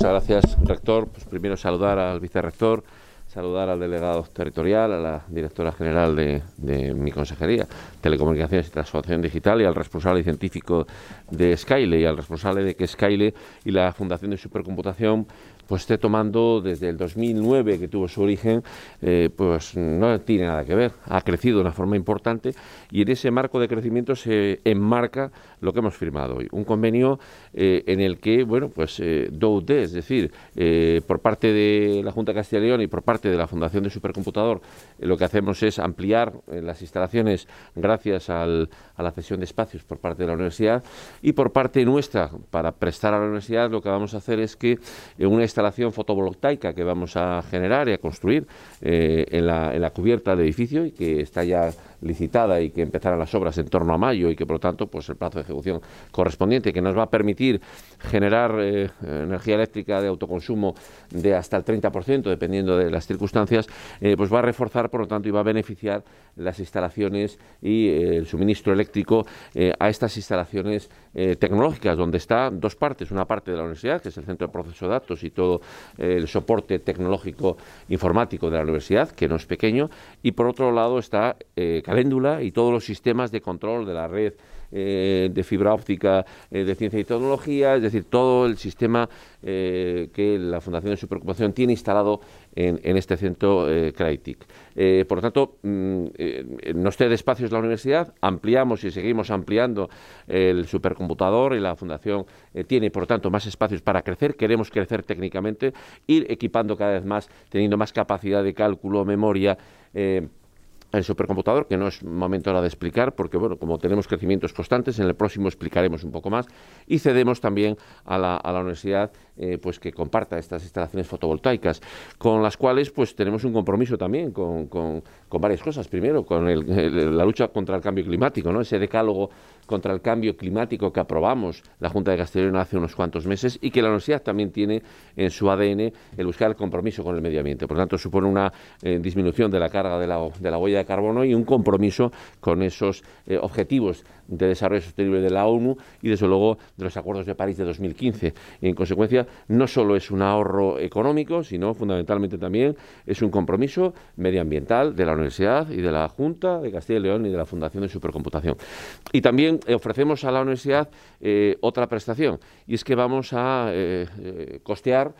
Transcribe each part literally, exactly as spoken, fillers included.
muchas gracias, rector. Pues primero saludar al vicerrector, saludar al delegado territorial, a la directora general de, de mi consejería, Telecomunicaciones y Transformación Digital, y al responsable científico de Skyle, y al responsable de que Skyle y la Fundación de Supercomputación pues esté tomando desde el dos mil nueve, que tuvo su origen, eh, pues no tiene nada que ver. Ha crecido de una forma importante y en ese marco de crecimiento se enmarca lo que hemos firmado hoy. Un convenio eh, en el que, bueno, pues eh, D O U D, es decir, eh, por parte de la Junta de Castilla y León y por parte de la Fundación de Supercomputador, eh, lo que hacemos es ampliar eh, las instalaciones gracias al, a la cesión de espacios por parte de la universidad, y por parte nuestra, para prestar a la universidad, lo que vamos a hacer es que eh, una instalación fotovoltaica que vamos a generar y a construir eh, en, la, en la cubierta del edificio, y que está ya licitada y que empezarán las obras en torno a mayo, y que por lo tanto pues el plazo de ejecución correspondiente, que nos va a permitir generar eh, energía eléctrica de autoconsumo de hasta el treinta por ciento dependiendo de las circunstancias, eh, pues va a reforzar por lo tanto y va a beneficiar las instalaciones y eh, el suministro eléctrico eh, a estas instalaciones eh, tecnológicas, donde está dos partes: una parte de la universidad, que es el centro de proceso de datos y todo eh, el soporte tecnológico informático de la universidad, que no es pequeño, y por otro lado está eh, Caléndula y todos los sistemas de control de la red eh, de fibra óptica eh, de ciencia y tecnología, es decir, todo el sistema eh, que la Fundación de Supercomputación tiene instalado en, en este centro eh, CRAITIC. Eh, por lo tanto, mm, eh, nos cede espacios la universidad, ampliamos y seguimos ampliando el supercomputador, y la Fundación eh, tiene, por lo tanto, más espacios para crecer. Queremos crecer técnicamente, ir equipando cada vez más, teniendo más capacidad de cálculo, memoria, eh, el supercomputador, que no es momento ahora de explicar, porque bueno, como tenemos crecimientos constantes, en el próximo explicaremos un poco más, y cedemos también a la, a la universidad eh, pues que comparta estas instalaciones fotovoltaicas, con las cuales pues tenemos un compromiso también con, con, con varias cosas. Primero, con el, el, la lucha contra el cambio climático, ¿no? Ese decálogo contra el cambio climático que aprobamos la Junta de Castilla y León hace unos cuantos meses, y que la universidad también tiene en su A D N el buscar el compromiso con el medio ambiente. Por lo tanto, supone una eh, disminución de la carga de la, de la huella de carbono y un compromiso con esos eh, objetivos de desarrollo sostenible de la ONU y, desde luego, de los acuerdos de París de dos mil quince. Y, en consecuencia, no solo es un ahorro económico, sino fundamentalmente también es un compromiso medioambiental de la universidad y de la Junta de Castilla y León y de la Fundación de Supercomputación. Y también eh, ofrecemos a la universidad eh, otra prestación, y es que vamos a eh, eh, costear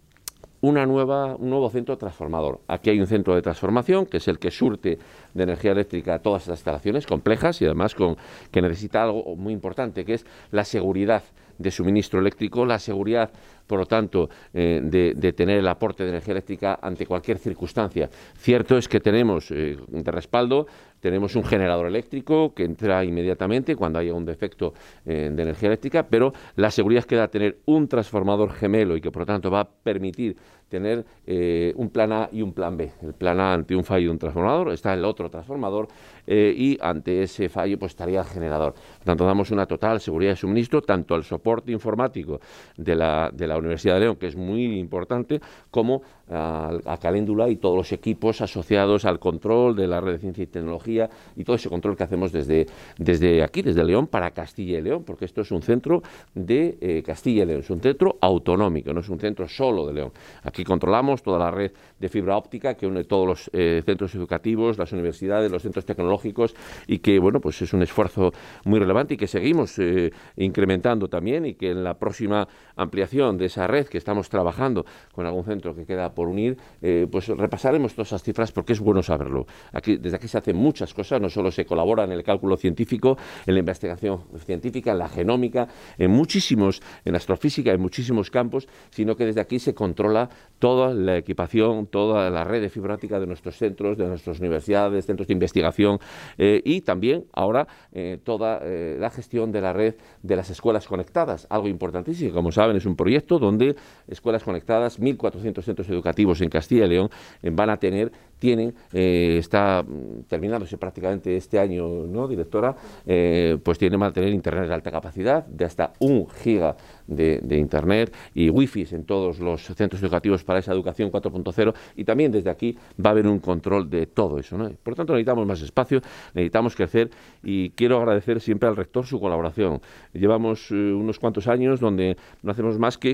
Una nueva, un nuevo centro transformador. Aquí hay un centro de transformación, que es el que surte de energía eléctrica a todas estas instalaciones complejas, y además con, que necesita algo muy importante, que es la seguridad de suministro eléctrico, la seguridad, por lo tanto, eh, de, de tener el aporte de energía eléctrica ante cualquier circunstancia. Cierto es que tenemos eh, de respaldo, tenemos un generador eléctrico que entra inmediatamente cuando haya un defecto eh, de energía eléctrica, pero la seguridad que da tener un transformador gemelo, y que por lo tanto va a permitir tener eh, un plan A y un plan B. El plan A ante un fallo de un transformador, está el otro transformador eh, y ante ese fallo pues estaría el generador. Por tanto, damos una total seguridad de suministro tanto al soporte informático de la, de la Universidad de León, que es muy importante, como a, a Caléndula y todos los equipos asociados al control de la red de ciencia y tecnología, y todo ese control que hacemos desde, desde aquí, desde León, para Castilla y León, porque esto es un centro de eh, Castilla y León, es un centro autonómico, no es un centro solo de León. Aquí controlamos toda la red de fibra óptica que une todos los eh, centros educativos, las universidades, los centros tecnológicos, y que, bueno, pues es un esfuerzo muy relevante y que seguimos eh, incrementando también, y que en la próxima ampliación de esa red que estamos trabajando con algún centro que queda por unir, eh, pues repasaremos todas esas cifras, porque es bueno saberlo. Aquí, desde aquí se hacen muchas cosas, no solo se colabora en el cálculo científico, en la investigación científica, en la genómica, en muchísimos, en astrofísica, en muchísimos campos, sino que desde aquí se controla toda la equipación, toda la red de fibra óptica de nuestros centros, de nuestras universidades, centros de investigación, eh, y también ahora eh, toda eh, la gestión de la red de las escuelas conectadas, algo importantísimo. Como saben, es un proyecto donde escuelas conectadas, mil cuatrocientos centros educativos en Castilla y León, eh, van a tener, tienen, eh, está terminándose prácticamente este año, ¿no, directora? Eh, pues tienen, van a tener internet de alta capacidad, de hasta un giga de, de internet, y wifi en todos los centros educativos para esa educación cuatro punto cero, y también desde aquí va a haber un control de todo eso, ¿no? Por lo tanto, necesitamos más espacio, necesitamos crecer, y quiero agradecer siempre al rector su colaboración. Llevamos eh, unos cuantos años donde no hacemos más que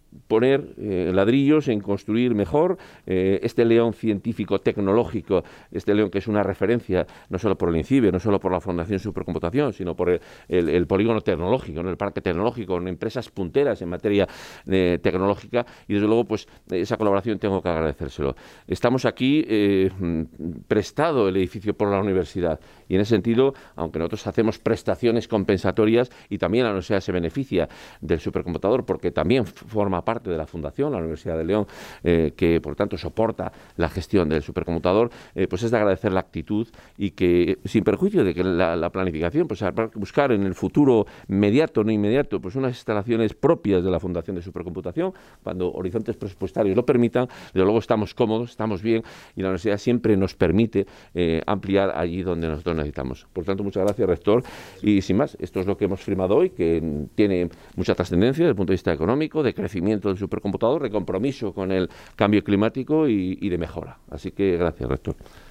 poner eh, ladrillos en construir mejor eh, este león científico tecnológico, este león que es una referencia no solo por el INCIBE, no solo por la Fundación Supercomputación, sino por el, el, el polígono tecnológico, ¿no? El parque tecnológico, con empresas punteras en materia eh, tecnológica, y desde luego pues esa colaboración tengo que agradecérselo. Estamos aquí eh, prestado el edificio por la universidad, y en ese sentido, aunque nosotros hacemos prestaciones compensatorias, y también la universidad se beneficia del supercomputador porque también forma parte de la Fundación, la Universidad de León, eh, que por tanto soporta la gestión del supercomputador, eh, pues es de agradecer la actitud, y que sin perjuicio de que la, la planificación, pues habrá que buscar en el futuro inmediato, no inmediato, pues unas instalaciones propias de la Fundación de Supercomputación, cuando horizontes presupuestarios lo permitan. Desde luego estamos cómodos, estamos bien, y la universidad siempre nos permite eh, ampliar allí donde nosotros necesitamos. Por tanto, muchas gracias, rector, y sin más, esto es lo que hemos firmado hoy, que tiene mucha trascendencia desde el punto de vista económico, de crecimiento del supercomputador, de compromiso con el cambio climático y, y de mejora. Así que gracias, rector.